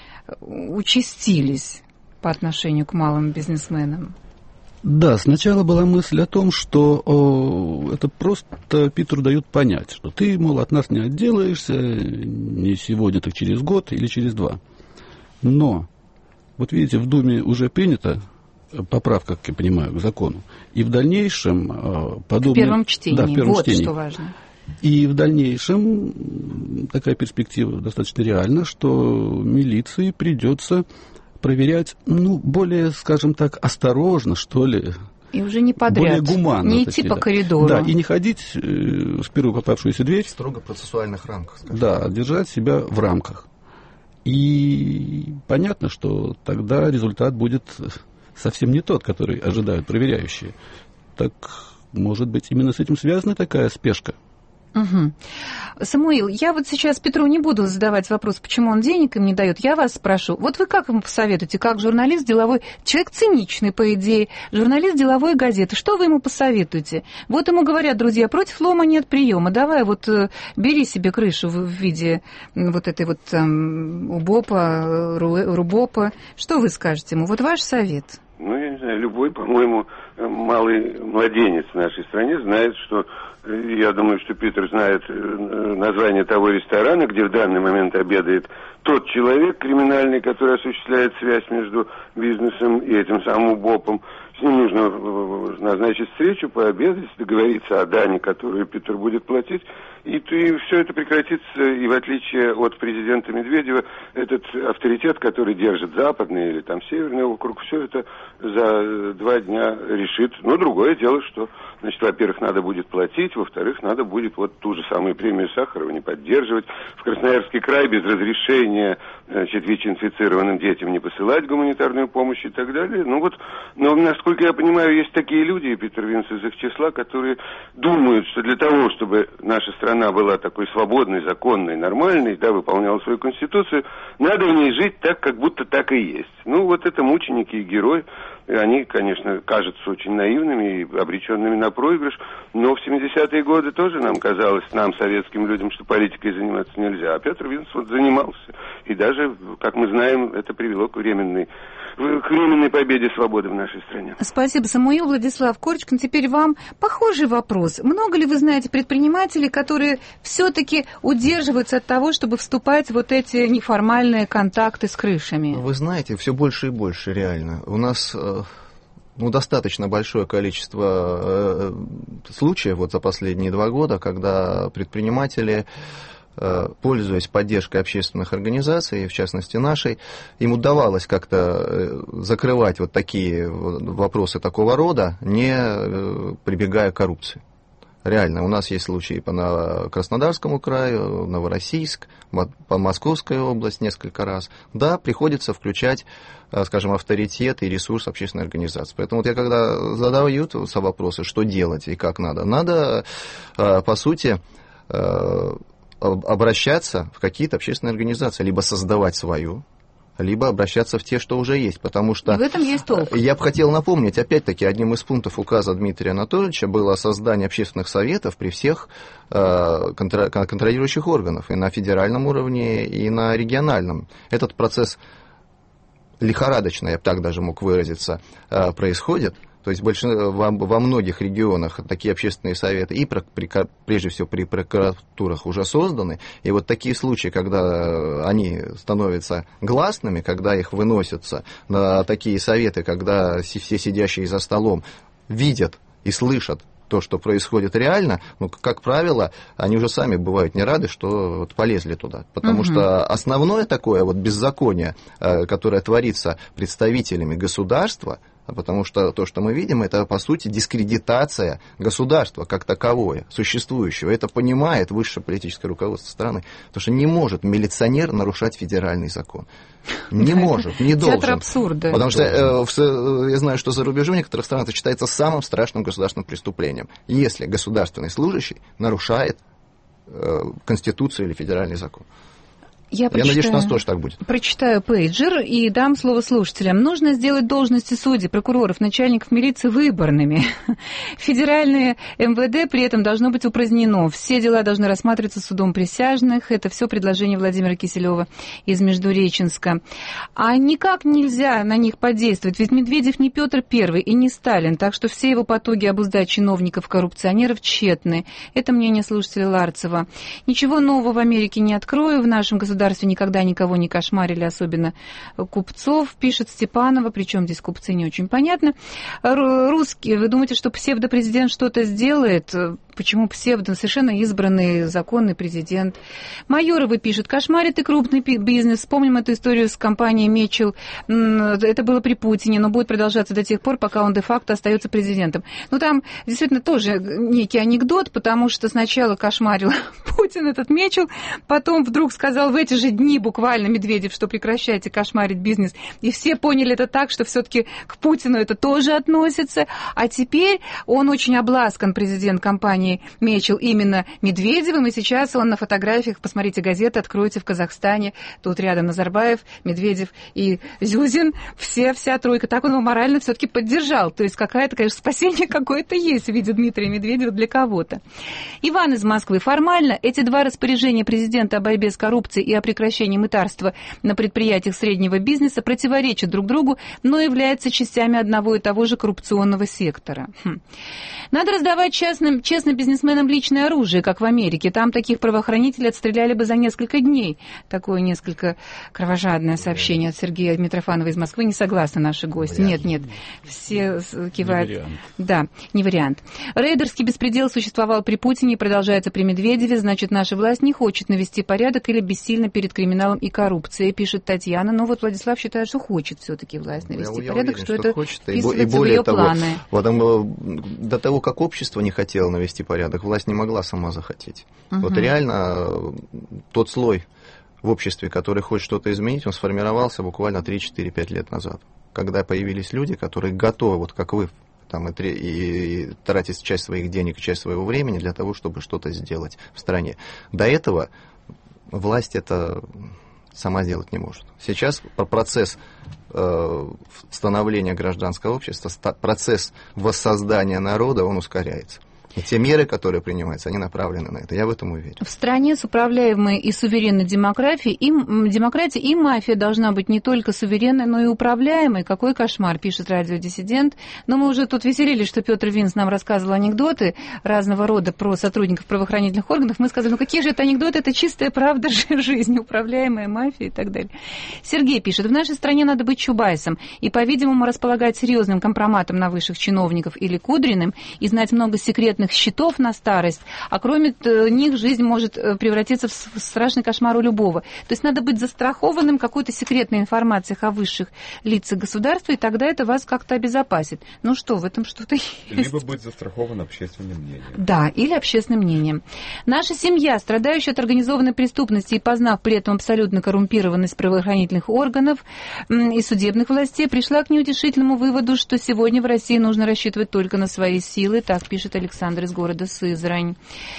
участились по отношению к малым бизнесменам. Да, сначала была мысль о том, что это просто Питеру дают понять, что ты, мол, от нас не отделаешься, не сегодня, так через год или через 2. Но, вот видите, в Думе уже принята поправка, как я понимаю, к закону, и в дальнейшем подобное... В первом чтении, да, в первом чтении. Что важно. И в дальнейшем такая перспектива достаточно реальна, что милиции придется проверять, более, скажем так, осторожно, что ли. И уже не подряд, более гуманно, не идти по коридору. Да, и не ходить в первую попавшуюся дверь. В строго процессуальных рамках, скажем. Да, держать себя в рамках. И понятно, что тогда результат будет совсем не тот, который ожидают проверяющие. Так, может быть, именно с этим связана такая спешка? Угу. Самуил, я вот сейчас Петру не буду задавать вопрос, почему он денег им не дает. Я вас спрошу, вот вы как ему посоветуете, как журналист деловой, человек циничный, по идее, журналист деловой газеты, что вы ему посоветуете? Вот ему говорят, друзья, против лома нет приема, давай вот бери себе крышу в виде вот этой вот УБОПа, РУБОПа. Что вы скажете ему? Вот ваш совет. Я не знаю, любой, по-моему, малый младенец в нашей стране знает, что, я думаю, что Питер знает название того ресторана, где в данный момент обедает тот человек криминальный, который осуществляет связь между бизнесом и этим самым УБОПом. С ним нужно назначить встречу, пообедать, договориться о дани, которую Питер будет платить, и все это прекратится, и в отличие от президента Медведева, этот авторитет, который держит западный или там северный округ, все это за 2 дня решит. Но другое дело, что, значит, во-первых, надо будет платить, во-вторых, надо будет вот ту же самую премию Сахарова не поддерживать, в Красноярский край без разрешения, значит, ВИЧ-инфицированным детям не посылать гуманитарную помощь и так далее. Но насколько я понимаю, есть такие люди, и Питер Винс из их числа, которые думают, что для того, чтобы наша страна была такой свободной, законной, нормальной, да, выполняла свою конституцию, надо в ней жить так, как будто так и есть. Вот это мученики и герой И они, конечно, кажутся очень наивными и обреченными на проигрыш, но в 70-е годы тоже нам казалось, нам, советским людям, что политикой заниматься нельзя. А Петр Винс вот занимался. И даже, как мы знаем, это привело к временной победе свободы в нашей стране. Спасибо, Самуил. Владислав Корчкин, теперь вам похожий вопрос. Много ли вы знаете предпринимателей, которые все-таки удерживаются от того, чтобы вступать в вот эти неформальные контакты с крышами? Вы знаете, все больше и больше, реально. У нас достаточно большое количество случаев вот за последние 2 года, когда предприниматели, пользуясь поддержкой общественных организаций, в частности нашей, им удавалось как-то закрывать вот такие вопросы такого рода, не прибегая к коррупции. Реально, у нас есть случаи по Краснодарскому краю, Новороссийск, по Московской области несколько раз. Да, приходится включать, скажем, авторитет и ресурс общественной организации. Поэтому вот я когда задаю вопросы, что делать и как надо, по сути, обращаться в какие-то общественные организации, либо создавать свою, либо обращаться в те, что уже есть, потому что... И в этом есть толк. Я бы хотел напомнить, опять-таки, одним из пунктов указа Дмитрия Анатольевича было создание общественных советов при всех контролирующих органах, и на федеральном уровне, и на региональном. Этот процесс лихорадочно, я бы так даже мог выразиться, происходит. То есть во многих регионах такие общественные советы, и прежде всего при прокуратурах уже созданы. И вот такие случаи, когда они становятся гласными, когда их выносятся на такие советы, когда все сидящие за столом видят и слышат то, что происходит реально, как правило, они уже сами бывают не рады, что полезли туда. Потому что основное такое беззаконие, которое творится представителями государства, потому что то, что мы видим, это, по сути, дискредитация государства как таковое, существующего. Это понимает высшее политическое руководство страны. Потому что не может милиционер нарушать федеральный закон. Не может, не должен. Театр абсурда. Потому что я знаю, что за рубежом в некоторых странах это считается самым страшным государственным преступлением. Если государственный служащий нарушает Конституцию или федеральный закон. Я надеюсь, что у нас тоже так будет. Прочитаю пейджер и дам слово слушателям. Нужно сделать должности судей, прокуроров, начальников милиции выборными. Федеральное МВД при этом должно быть упразднено. Все дела должны рассматриваться судом присяжных. Это все предложение Владимира Киселева из Междуреченска. А никак нельзя на них подействовать, ведь Медведев не Петр I и не Сталин, так что все его потуги обуздать чиновников-коррупционеров тщетны. Это мнение слушателя Ларцева. Ничего нового в Америке не открою, в нашем государстве никогда никого не кошмарили, особенно купцов, пишет Степанова, причем здесь купцы не очень понятно. Русские, вы думаете, что псевдопрезидент что-то сделает? Почему псевдо? Совершенно избранный законный президент. Майоровы пишет, кошмарит и крупный бизнес. Вспомним эту историю с компанией Мечел. Это было при Путине, но будет продолжаться до тех пор, пока он де-факто остается президентом. Там действительно тоже некий анекдот, потому что сначала кошмарил Путин этот Мечел, потом вдруг сказал в эти же дни буквально Медведев, что прекращайте кошмарить бизнес. И все поняли это так, что все-таки к Путину это тоже относится. А теперь он очень обласкан, президент компании Мечел, именно Медведевым, и сейчас он на фотографиях, посмотрите газеты, откройте в Казахстане, тут рядом Назарбаев, Медведев и Зюзин, вся тройка, так он его морально все-таки поддержал, то есть какое-то, конечно, спасение какое-то есть в виде Дмитрия Медведева для кого-то. Иван из Москвы. Формально эти 2 распоряжения президента о борьбе с коррупцией и о прекращении мытарства на предприятиях среднего бизнеса противоречат друг другу, но являются частями одного и того же коррупционного сектора. Надо раздавать честным бизнесменам личное оружие, как в Америке. Там таких правоохранителей отстреляли бы за несколько дней. Такое несколько кровожадное сообщение от Сергея Митрофанова из Москвы. Не согласны наши гости. Нет. Все кивают. Не вариант. Да, не вариант. Рейдерский беспредел существовал при Путине и продолжается при Медведеве. Значит, наша власть не хочет навести порядок или бессильна перед криминалом и коррупцией, пишет Татьяна. Но вот Владислав считает, что хочет все-таки власть навести порядок, уверен, что это хочет, вписывается в ее планы. До того, как общество не хотело навести порядок, власть не могла сама захотеть. Вот реально тот слой в обществе, который хочет что-то изменить, он сформировался буквально 3-4-5 лет назад. Когда появились люди, которые готовы, вот как вы, и тратить часть своих денег, часть своего времени для того, чтобы что-то сделать в стране. До этого власть — это сама сделать не может. Сейчас процесс становления гражданского общества, процесс воссоздания народа, он ускоряется. И те меры, которые принимаются, они направлены на это. Я в этом уверен. В стране с управляемой и суверенной демократией и мафия должна быть не только суверенной, но и управляемой. Какой кошмар, пишет радиодиссидент. Но мы уже тут веселились, что Петр Винс нам рассказывал анекдоты разного рода про сотрудников правоохранительных органов. Мы сказали, ну какие же это анекдоты, это чистая правда жизни, управляемая мафией и так далее. Сергей пишет, в нашей стране надо быть Чубайсом и, по-видимому, располагать серьезным компроматом на высших чиновников или Кудриным и знать много секретных счетов на старость, а кроме них жизнь может превратиться в страшный кошмар у любого. То есть надо быть застрахованным какой-то секретной информацией о высших лицах государства, и тогда это вас как-то обезопасит. Ну что, в этом что-то есть. Либо быть застрахован общественным мнением. Да, или общественным мнением. Наша семья, страдающая от организованной преступности и познав при этом абсолютно коррумпированность правоохранительных органов и судебных властей, пришла к неутешительному выводу, что сегодня в России нужно рассчитывать только на свои силы, так пишет Александр из города Сызрань.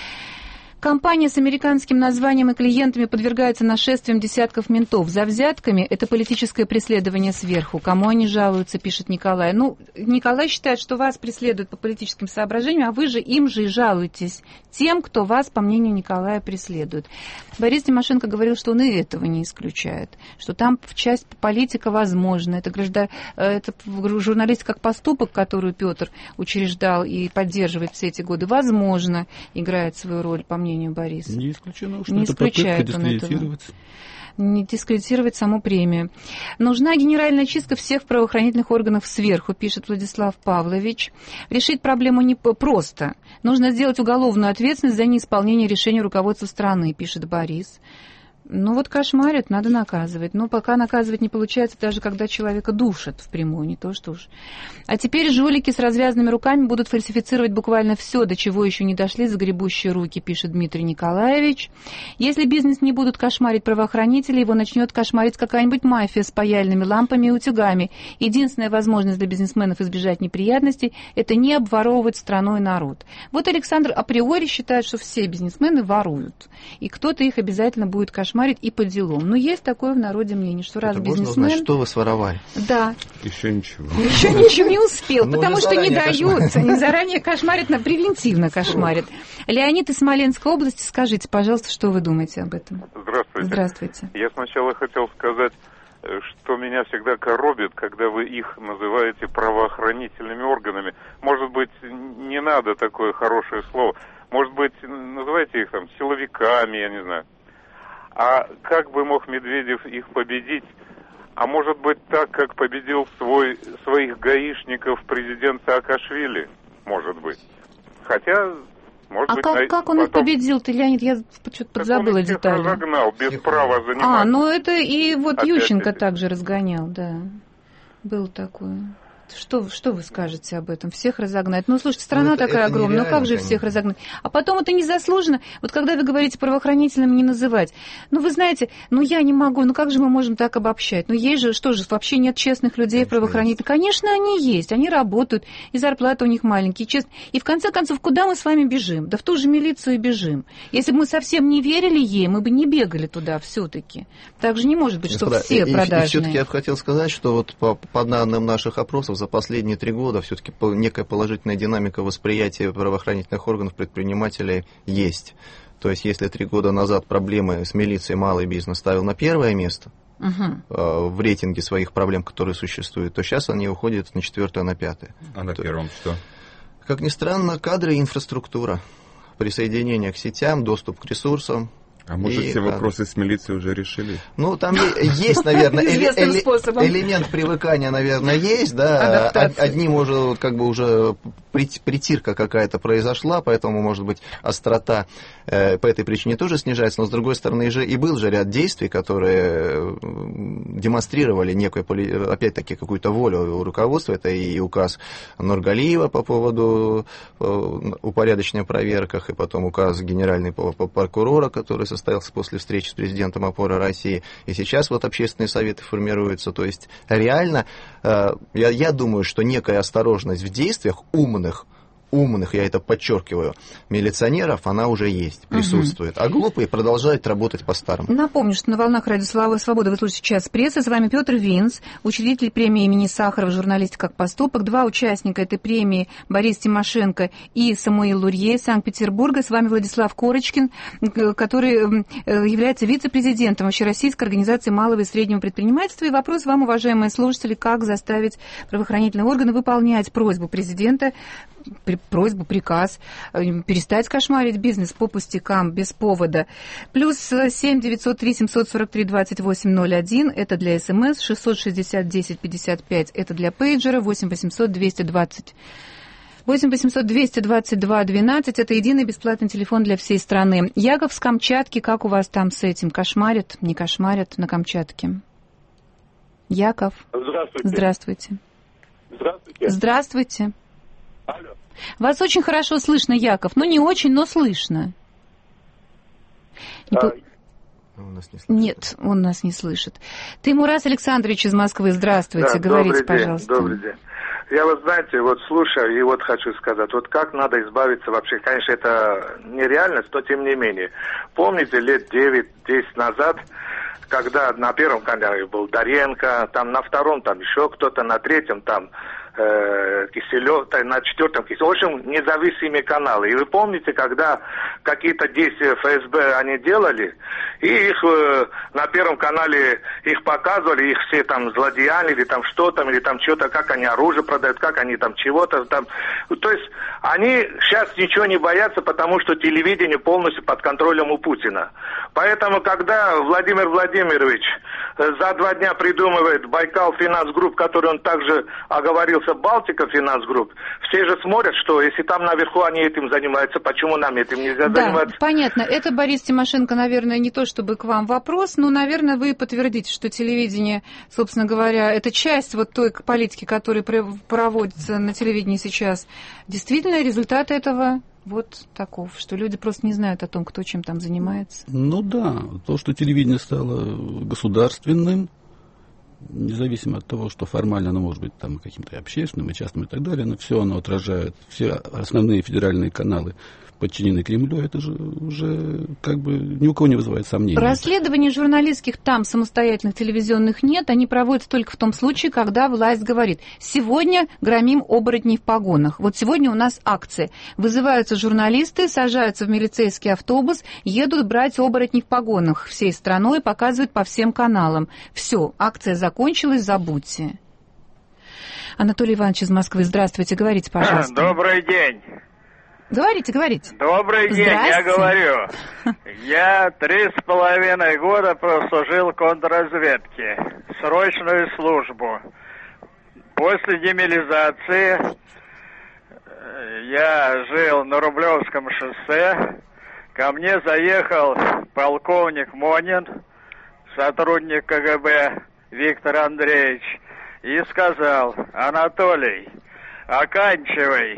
Компания с американским названием и клиентами подвергается нашествиям десятков ментов. За взятками это политическое преследование сверху. Кому они жалуются, пишет Николай. Ну, Николай считает, что вас преследуют по политическим соображениям, а вы же им же и жалуетесь. Тем, кто вас, по мнению Николая, преследует. Борис Тимошенко говорил, что он и этого не исключает. Что там часть политика возможна. Это журналистика как поступок, которую Петр учреждал и поддерживает все эти годы, возможно, играет свою роль, по мнению Бориса. Не исключено, что не это попытка дискредитировать. Не дискредитировать саму премию. Нужна генеральная чистка всех правоохранительных органов сверху, пишет Владислав Павлович. Решить проблему не просто. Нужно сделать уголовную ответственность за неисполнение решения руководства страны, пишет Борис. Ну вот кошмарят, надо наказывать. Но пока наказывать не получается, даже когда человека душат впрямую, не то что уж. А теперь жулики с развязанными руками будут фальсифицировать буквально все, до чего еще не дошли загребущие руки, пишет Дмитрий Николаевич. Если бизнес не будут кошмарить правоохранители, его начнет кошмарить какая-нибудь мафия с паяльными лампами и утюгами. Единственная возможность для бизнесменов избежать неприятностей – это не обворовывать страну и народ. Вот Александр априори считает, что все бизнесмены воруют. И кто-то их обязательно будет кошмарить и по делам. Но есть такое в народе мнение, что раз бизнесмен... Можно узнать, что вы своровали. Да. Еще ничего. Еще ничего не успел, потому что не дают. Они заранее кошмарят, превентивно кошмарят. Леонид из Смоленской области, скажите, пожалуйста, что вы думаете об этом? Здравствуйте. Здравствуйте. Я сначала хотел сказать, что меня всегда коробит, когда вы их называете правоохранительными органами. Может быть, не надо такое хорошее слово. Может быть, называйте их там силовиками, я не знаю. А как бы мог Медведев их победить? А может быть так, как победил своих гаишников президент Саакашвили? Может быть. Хотя, может быть... Как он их победил-то, Леонид? Я что-то подзабыла детали. Он их разогнал, без права заниматься. Ну это и вот Ющенко также разгонял, да. Было такое. Что вы скажете об этом? Всех разогнать? Ну, слушайте, страна такая огромная, ну как же всех разогнать? А потом это незаслуженно. Вот когда вы говорите правоохранителям не называть, ну, вы знаете, ну, я не могу, ну, как же мы можем так обобщать? Ну, есть же, что же, вообще нет честных людей правоохранителей? Конечно, они есть, они работают, и зарплаты у них маленькие, честно. И в конце концов, куда мы с вами бежим? Да в ту же милицию и бежим. Если бы мы совсем не верили ей, мы бы не бегали туда все-таки. Так же не может быть, что все продажные. И все-таки я бы хотел сказать, что вот по данным наших опросов, за последние 3 года все-таки некая положительная динамика восприятия правоохранительных органов предпринимателей есть. То есть, если 3 года назад проблемы с милицией малый бизнес ставил на 1-е место в рейтинге своих проблем, которые существуют, то сейчас они уходят на 4-е, на 5-е. А на 1-м что? Как ни странно, кадры и инфраструктура. Присоединение к сетям, доступ к ресурсам. А может, все вопросы с милицией уже решили? Ну, там есть, наверное, элемент привыкания, наверное, есть, да. Одним уже, как бы, уже притирка какая-то произошла, поэтому, может быть, острота по этой причине тоже снижается, но, с другой стороны, и был же ряд действий, которые демонстрировали некую, опять-таки, какую-то волю у руководства. Это и указ Нургалиева по поводу упорядочения проверках, и потом указ генерального прокурора, который состоялся после встречи с президентом «Опоры России». И сейчас вот общественные советы формируются. То есть реально, я думаю, что некая осторожность в действиях умных, я это подчеркиваю, милиционеров, она уже есть, присутствует. А глупые продолжают работать по-старому. Напомню, что на волнах Радио Свобода вы слушаете «Час прессы». С вами Петр Винс, учредитель премии имени Сахарова «Журналистика как поступок». Два участника этой премии, Борис Тимошенко и Самуил Лурье из Санкт-Петербурга. С вами Владислав Корочкин, который является вице-президентом Общероссийской организации малого и среднего предпринимательства. И вопрос вам, уважаемые слушатели, как заставить правоохранительные органы выполнять просьбу президента, приказ, перестать кошмарить бизнес по пустякам, без повода. Плюс 7 903 743 2801, это для СМС, 660 10 55, это для пейджера, 8 800 220. 8 800 222 12, это единый бесплатный телефон для всей страны. Яков с Камчатки, как у вас там с этим? Кошмарят, не кошмарят на Камчатке? Яков. Здравствуйте. Здравствуйте. Здравствуйте. Здравствуйте. Алло. Вас очень хорошо слышно, Яков. Ну, не очень, но слышно. Нет, он нас не слышит. Тимурас Александрович из Москвы, здравствуйте. Да, говорите, пожалуйста. Добрый день. Я, вот знаете, вот слушаю и вот хочу сказать, вот как надо избавиться вообще, конечно, это нереальность, но тем не менее. Помните, лет 9-10 назад, когда на первом канале был Доренко, там на втором там еще кто-то, на третьем там Киселев, на четвертом Киселев. В общем, независимые каналы. И вы помните, когда какие-то действия ФСБ они делали, и их на первом канале их показывали, их все там злодеяния, или там что там, или там что-то, как они оружие продают, как они там чего-то там. То есть они сейчас ничего не боятся, потому что телевидение полностью под контролем у Путина. Поэтому, когда Владимир Владимирович за 2 дня придумывает Байкал Финанс Групп, который он также оговорился, Балтика Финанс Групп, все же смотрят, что если там наверху они этим занимаются, почему нам этим нельзя заниматься? Понятно. Это, Борис Тимошенко, наверное, не то чтобы к вам вопрос, но, наверное, вы подтвердите, что телевидение, собственно говоря, это часть вот той политики, которая проводится на телевидении сейчас. Действительно, результат этого вот таков, что люди просто не знают о том, кто чем там занимается. Ну да, то, что телевидение стало государственным, независимо от того, что формально оно может быть там каким-то общественным и частным и так далее, но все оно отражает, все основные федеральные каналы подчинены Кремлю, это же уже как бы ни у кого не вызывает сомнений. Расследований журналистских там самостоятельных телевизионных нет, они проводятся только в том случае, когда власть говорит: сегодня громим оборотней в погонах. Вот сегодня у нас акция. Вызываются журналисты, сажаются в милицейский автобус, едут брать оборотней в погонах всей страной, показывают по всем каналам. Все, акция закончилась, забудьте. Анатолий Иванович из Москвы, здравствуйте, говорите, пожалуйста. Добрый день. Говорите. Добрый день, я говорю. Я 3,5 года прослужил в контрразведке, срочную службу. После демилизации я жил на Рублевском шоссе. Ко мне заехал полковник Монин, сотрудник КГБ Виктор Андреевич, и сказал: Анатолий, оканчивай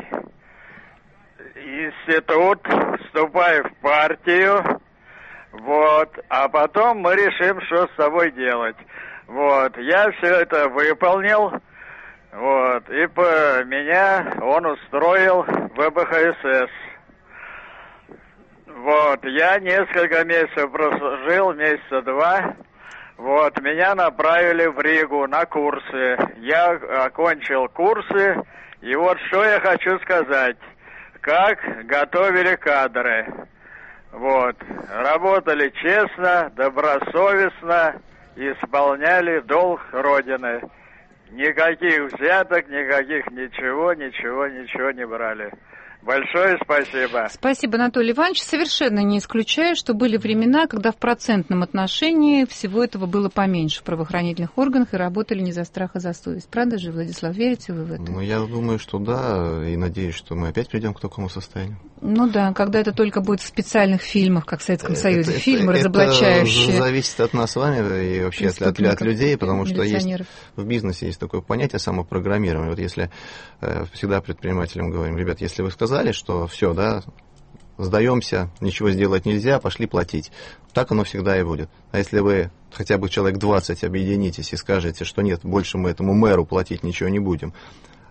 институт, вступай в партию, вот, а потом мы решим, что с тобой делать. Вот, я все это выполнил, вот, и меня он устроил в ВБХСС. Вот, я несколько месяцев прослужил, месяца 2, вот, меня направили в Ригу на курсы. Я окончил курсы, и вот что я хочу сказать. Как готовили кадры. Вот. Работали честно, добросовестно, исполняли долг Родины. Никаких взяток, никаких ничего не брали. Большое спасибо. Спасибо, Анатолий Иванович. Совершенно не исключаю, что были времена, когда в процентном отношении всего этого было поменьше в правоохранительных органах и работали не за страх, а за совесть. Правда же, Владислав, верите вы в это? Ну, я думаю, что да, и надеюсь, что мы опять придем к такому состоянию. Ну да, когда это только будет в специальных фильмах, как в Советском Союзе, фильмы разоблачающие. Это зависит от нас с вами и вообще от людей, потому что есть в бизнесе есть такое понятие самопрограммирования. Вот если всегда предпринимателям говорим: ребят, если вы сказали, что все, да, сдаемся, ничего сделать нельзя, пошли платить. Так оно всегда и будет. А если вы хотя бы человек 20 объединитесь и скажете, что нет, больше мы этому мэру платить ничего не будем,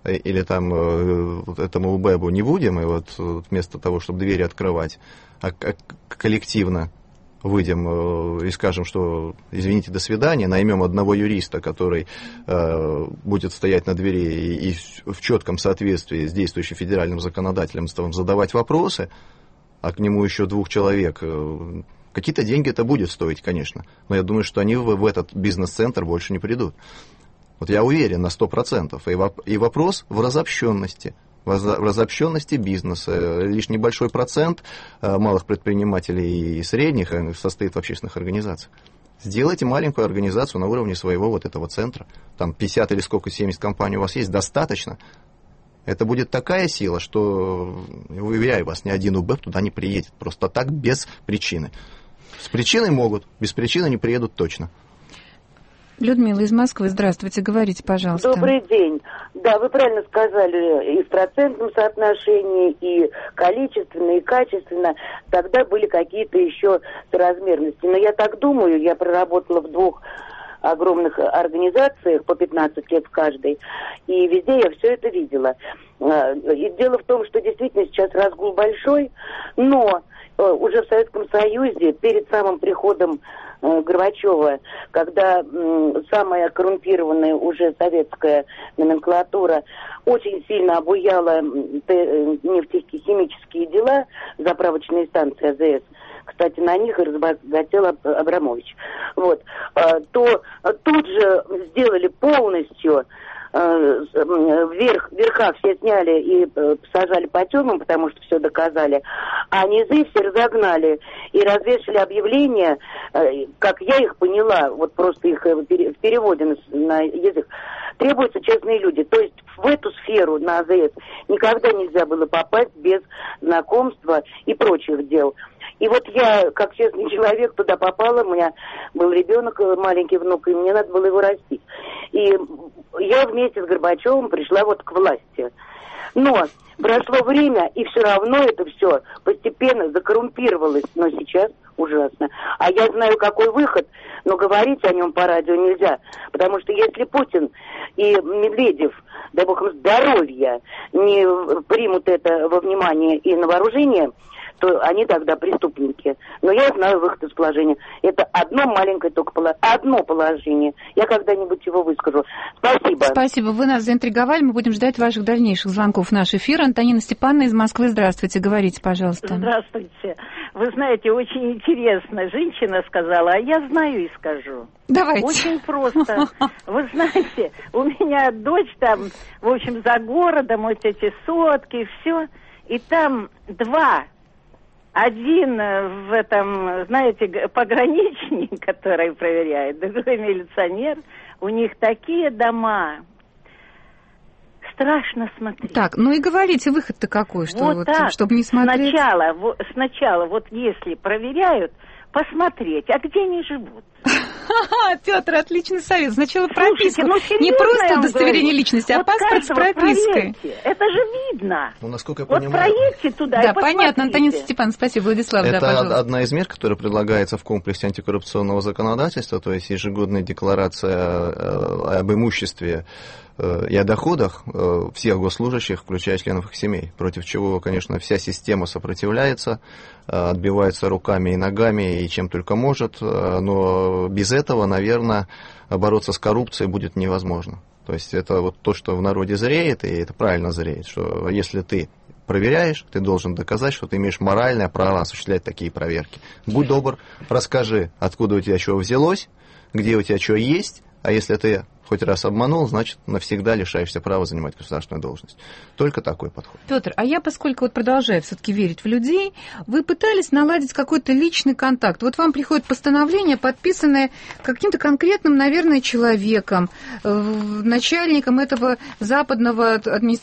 или там вот этому УБЭБу не будем, и вот вместо того, чтобы двери открывать, а коллективно выйдем и скажем, что, извините, до свидания, наймем одного юриста, который будет стоять на двери и в четком соответствии с действующим федеральным законодательством задавать вопросы, а к нему еще 2 человек. Какие-то деньги это будет стоить, конечно, но я думаю, что они в этот бизнес-центр больше не придут. Вот я уверен на 100%. И вопрос в разобщенности. В разобщенности бизнеса. Лишь небольшой процент малых предпринимателей и средних состоит в общественных организациях. Сделайте маленькую организацию на уровне своего вот этого центра. Там 50 или сколько, 70 компаний у вас есть, достаточно. Это будет такая сила, что, уверяю вас, ни один УБЭП туда не приедет. Просто так, без причины. С причиной могут, без причины не приедут точно. Людмила из Москвы, здравствуйте, говорите, пожалуйста. Добрый день. Да, вы правильно сказали, и в процентном соотношении, и количественно, и качественно. Тогда были какие-то еще соразмерности. Но я так думаю, я проработала в 2 огромных организациях по 15 лет в каждой, и везде я все это видела. И дело в том, что действительно сейчас разгул большой, но уже в Советском Союзе, перед самым приходом Горбачева, когда самая коррумпированная уже советская номенклатура очень сильно обуяла нефтехимические дела, заправочные станции АЗС, кстати, на них и разбогател Абрамович, вот, то тут же сделали полностью верха все сняли и сажали по тюрьмам, потому что все доказали, а низы все разогнали и развешали объявления, как я их поняла, вот просто их в переводе на язык, требуются честные люди. То есть в эту сферу на АЗС никогда нельзя было попасть без знакомства и прочих дел. И вот я, как честный человек, туда попала, у меня был ребенок, маленький внук, и мне надо было его растить. И я вместе с Горбачевым пришла вот к власти. Но прошло время, и все равно это все постепенно закоррумпировалось, но сейчас ужасно. А я знаю, какой выход, но говорить о нем по радио нельзя, потому что если Путин и Медведев, дай бог им здоровья, не примут это во внимание и на вооружение, то они тогда преступники. Но я знаю выход из положения. Это одно маленькое только одно положение. Я когда-нибудь его выскажу. Спасибо. Спасибо. Вы нас заинтриговали. Мы будем ждать ваших дальнейших звонков в наш эфир. Антонина Степановна из Москвы. Здравствуйте. Говорите, пожалуйста. Здравствуйте. Вы знаете, очень интересно. Женщина сказала, а я знаю и скажу. Давайте. Очень просто. Вы знаете, у меня дочь там, в общем, за городом, вот эти сотки, все. И там 2. Один в этом, знаете, пограничник, который проверяет, другой милиционер. У них такие дома. Страшно смотреть. Так, ну и говорите, выход-то какой, что вот так, чтобы не смотреть? Сначала, вот если проверяют, посмотреть, а где они живут. Петр, отличный совет. Сначала прописку. Не просто удостоверение личности, а паспорт с пропиской. Это же видно. Ну, насколько я понимаю. Вот проедьте туда и посмотрите. Понятно, Антонина Степановна, спасибо. Владислав, это пожалуйста. Одна из мер, которая предлагается в комплексе антикоррупционного законодательства, то есть ежегодная декларация об имуществе и о доходах всех госслужащих, включая членов их семей, против чего, конечно, вся система сопротивляется, отбивается руками и ногами, и чем только может, но без этого, наверное, бороться с коррупцией будет невозможно. То есть это вот то, что в народе зреет, и это правильно зреет, что если ты проверяешь, ты должен доказать, что ты имеешь моральное право осуществлять такие проверки. Будь добр, расскажи, откуда у тебя что взялось, где у тебя что есть, а если ты хоть раз обманул, значит, навсегда лишаешься права занимать государственную должность. Только такой подход. Петр, а я, поскольку вот продолжаю все-таки верить в людей, вы пытались наладить какой-то личный контакт. Вот вам приходит постановление, подписанное каким-то конкретным, наверное, человеком, начальником этого западного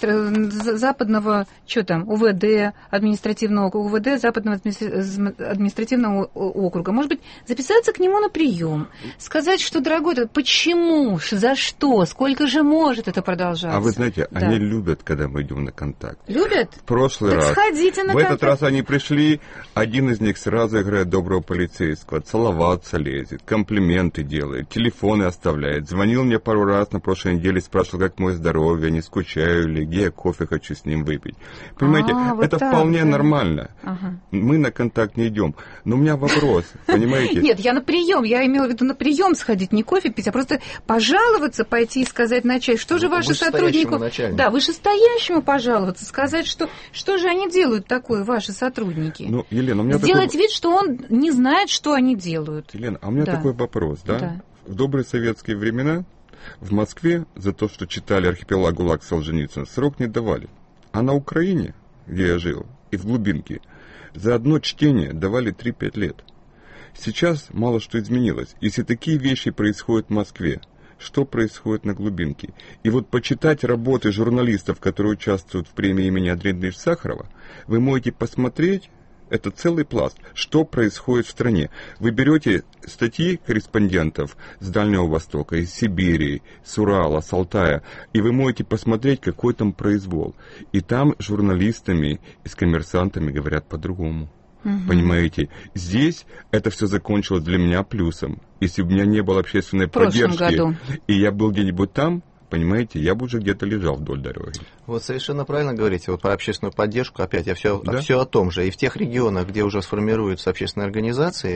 что там, УВД, административного УВД, западного административного округа. Может быть, записаться к нему на прием, сказать, что, дорогой, почему, За что? Сколько же может это продолжаться? А вы знаете, да. они любят, когда мы идем на контакт. Любят? В прошлый так раз. Сходите на в контакт. этот раз они пришли, один из них сразу играет доброго полицейского, целоваться лезет, комплименты делает, телефоны оставляет. Звонил мне пару раз на прошлой неделе, спрашивал, как мое здоровье, не скучаю ли, где я кофе хочу с ним выпить. Понимаете, вот это так, вполне да. нормально. Ага. Мы на контакт не идем. Но у меня вопрос, понимаете? Нет, я на прием. Я имела в виду на прием сходить, не кофе пить, а просто пожаловаться, пойти и сказать начальнику, что же ваши сотрудники... Да, вышестоящему пожаловаться, сказать, что же они делают такое, ваши сотрудники. Ну, Елена, у меня сделать вид, что он не знает, что они делают. Елена, а у меня такой вопрос, да? В добрые советские времена в Москве за то, что читали «Архипелаг ГУЛАГ» Солженицына, срок не давали. А на Украине, где я жил, и в глубинке, за одно чтение давали 3-5 лет. Сейчас мало что изменилось. Если такие вещи происходят в Москве, что происходит на глубинке? И вот почитать работы журналистов, которые участвуют в премии имени Андрея Дмитриевича Сахарова, вы можете посмотреть, это целый пласт, что происходит в стране. Вы берете статьи корреспондентов с Дальнего Востока, из Сибири, с Урала, с Алтая, и вы можете посмотреть, какой там произвол. И там журналистами и с коммерсантами говорят по-другому. Понимаете, здесь это все закончилось для меня плюсом. Если бы у меня не было общественной поддержки, и я был где-нибудь там, понимаете, я бы уже где-то лежал вдоль дороги. Вот совершенно правильно говорите. Вот про общественную поддержку, опять, я все о том же. И в тех регионах, где уже сформируются общественные организации,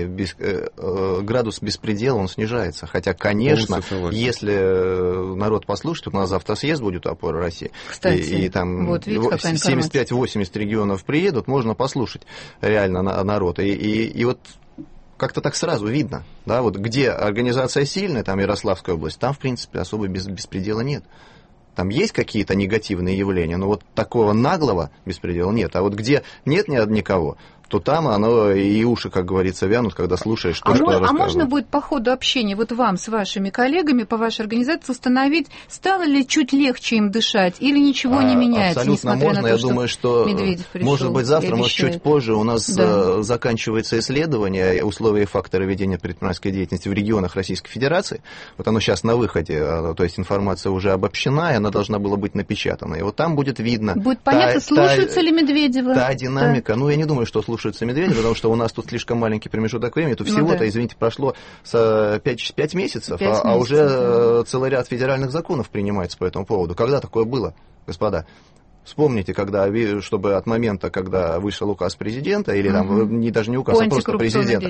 градус беспредела, он снижается. Хотя, конечно, если народ послушает, у нас завтра съезд будет «Опора России», и там вот, 75-80 регионов приедут, можно послушать реально народ. И вот как-то так сразу видно, да, вот где организация сильная, там Ярославская область, там, в принципе, особо беспредела нет. Там есть какие-то негативные явления, но вот такого наглого беспредела нет. А вот где нет никого, то там оно и уши, как говорится, вянут, когда слушаешь, что рассказывают. А можно будет по ходу общения вот вам с вашими коллегами по вашей организации установить, стало ли чуть легче им дышать или ничего не меняется? Абсолютно можно. На то, я думаю, что может быть завтра, может чуть позже у нас заканчивается исследование условий и факторы ведения предпринимательской деятельности в регионах Российской Федерации. Вот оно сейчас на выходе, то есть информация уже обобщена, и она должна была быть напечатана. И вот там будет видно... Будет понятно, слушаются ли Медведева. Та динамика. Ну, я не думаю, что слушаются Медведева, потому что у нас тут слишком маленький промежуток времени. То всего-то, извините, прошло 5 месяцев, а уже целый ряд федеральных законов принимается по этому поводу. Когда такое было, господа? Вспомните, когда, чтобы от момента, когда вышел указ президента, или там, даже не указ, а просто президента,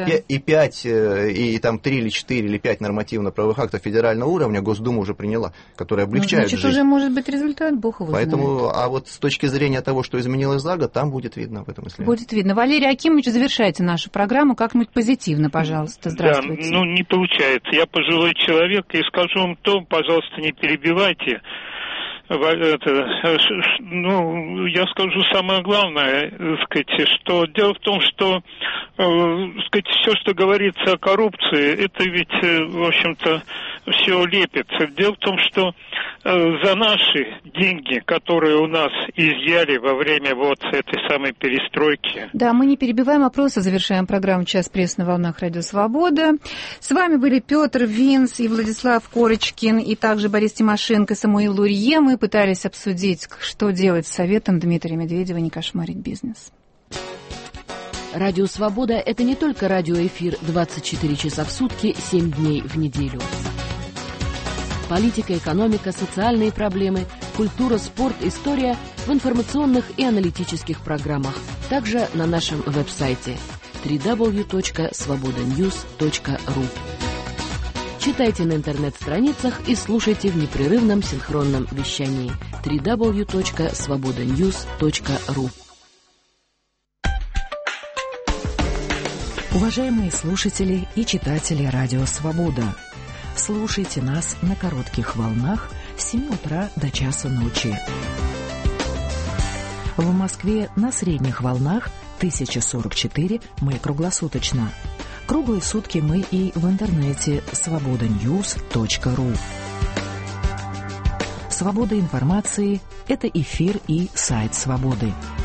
и там 3 или 4 или 5 нормативно-правовых актов федерального уровня Госдума уже приняла, которые облегчают жизнь. Значит, уже может быть результат, Бог его Поэтому, знает. А вот с точки зрения того, что изменилось за год, там будет видно в этом исследовании. Будет видно. Валерий Акимович, завершайте нашу программу как-нибудь позитивно, пожалуйста. Здравствуйте. Да, не получается. Я пожилой человек, и скажу вам то, пожалуйста, не перебивайте. Я скажу самое главное, что дело в том, что все, что говорится о коррупции, это ведь, в общем-то, все лепится. Дело в том, что за наши деньги, которые у нас изъяли во время вот этой самой перестройки. Да, мы не перебиваем опросы, завершаем программу «Час пресс» на волнах Радио Свобода. С вами были Петр Винс и Владислав Корочкин, и также Борис Тимошенко и Самуил Лурье. Мы пытались обсудить, что делать с советом Дмитрия Медведева не кошмарить бизнес. Радио «Свобода» — это не только радиоэфир 24 часа в сутки, 7 дней в неделю. Политика, экономика, социальные проблемы, культура, спорт, история в информационных и аналитических программах. Также на нашем веб-сайте www.svobodanews.ru. Читайте на интернет-страницах и слушайте в непрерывном синхронном вещании www.svobodanews.ru. Уважаемые слушатели и читатели Радио Свобода, слушайте нас на коротких волнах с 7 утра до часа ночи. В Москве на средних волнах 1044 мы круглосуточно. Круглые сутки мы и в интернете svobodanews.ru. Свобода информации – это эфир и сайт Свободы.